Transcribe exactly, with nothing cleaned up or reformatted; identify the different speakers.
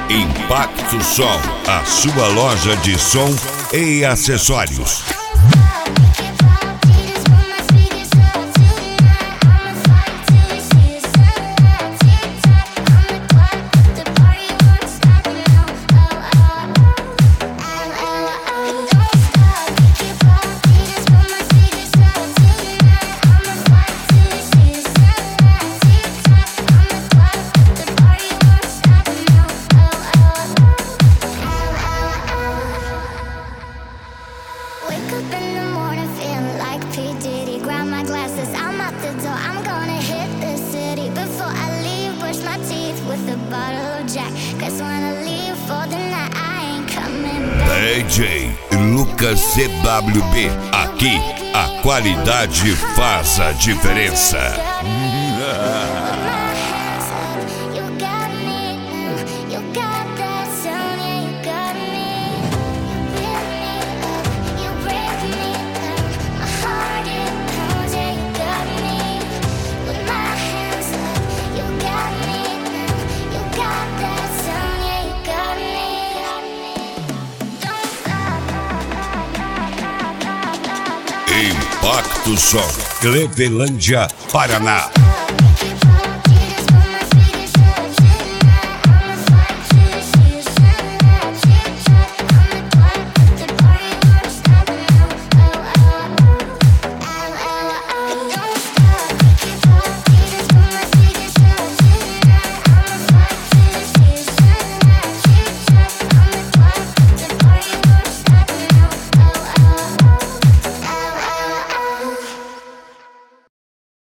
Speaker 1: Impacto Som, a sua loja de som e acessórios.
Speaker 2: Wake up in the morning feeling like P. Diddy. Grab my glasses, I'm out the door, I'm gonna hit the city. Before I leave, brush my teeth with a bottle of Jack. Cause when I leave for the night, I ain't coming back.
Speaker 1: D J Lucas C W B, aqui a qualidade faz a diferença. Impacto Som, Clevelândia, Paraná.